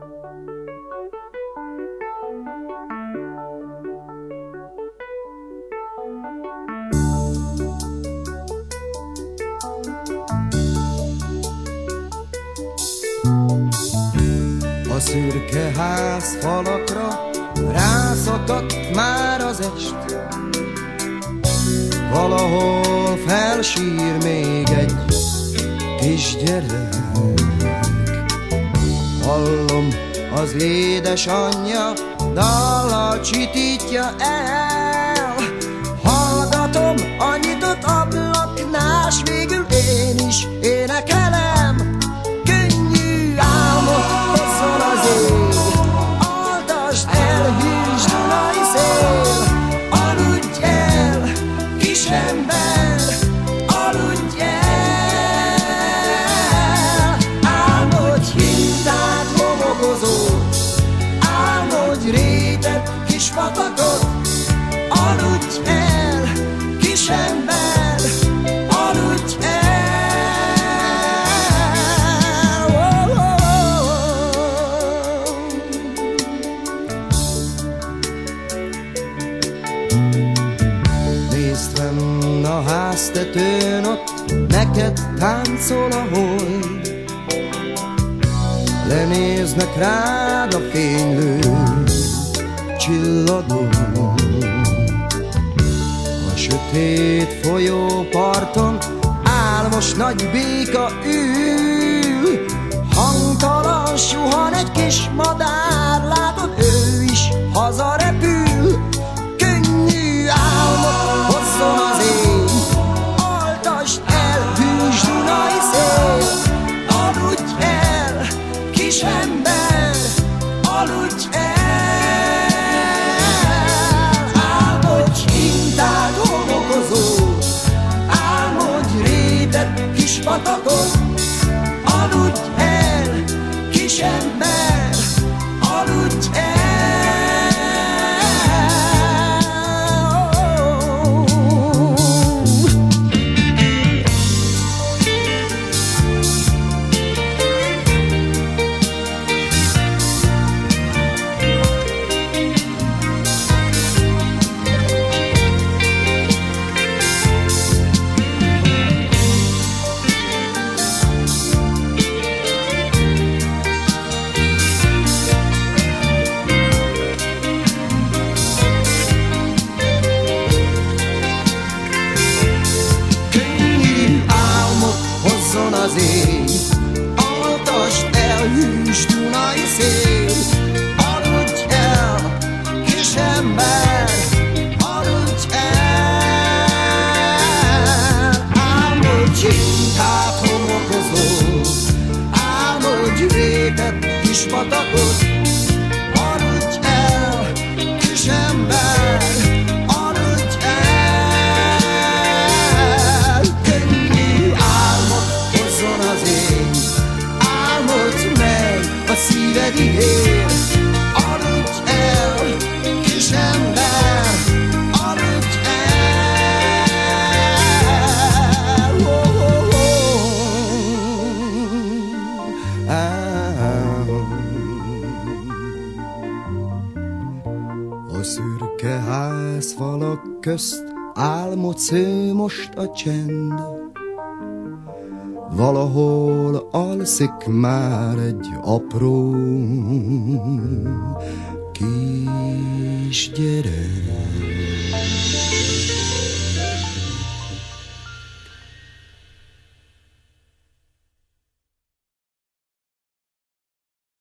A szürke ház falakra rászakadt már az est, valahol felsír még egy kisgyerek. Hallom, az édesanyja dallal csitítja el, hallgatom a nyitott ablaknál, s végül én is énekelem. Könnyű álmot hozzon az ég, altasd el, hűs Dunai szél. Aludj el, kisember, aludj el. Álmodj hintát, homokozót, álmodj rétet, kis patakot. Aludj el, kisember, aludj el. Nézd fenn a háztetőn, ott neked táncol a hold. Lenéznek rád a fénylő csillagok. A sötét folyóparton álmos nagy béka ül, hangtalan suhan egy kis madár, látod, ő is hazarepül. Könnyű álmot hozzon az ég, altasd el, hűs Dunai szél. Aludj el, kisember, aludj el. Álmodj hintát, homokozót, álmodj rétet, kis patakot. Aludj el, kisember, aludj el. Az ég, altasd el, hűs Dunai szél. Aludj el, kisember, aludj el. Álmodj hintát, homokozót, álmodj rétet, kis patakot. Aludj el, kisember, aludj el. Könnyű álmot hozzon az ég, álmodj meg, a szíved ígér. Aludj el, kisember, aludj el. A szürke házfalak közt álmodsz, ő most a csend. Valahol alszik már egy apró kisgyerek.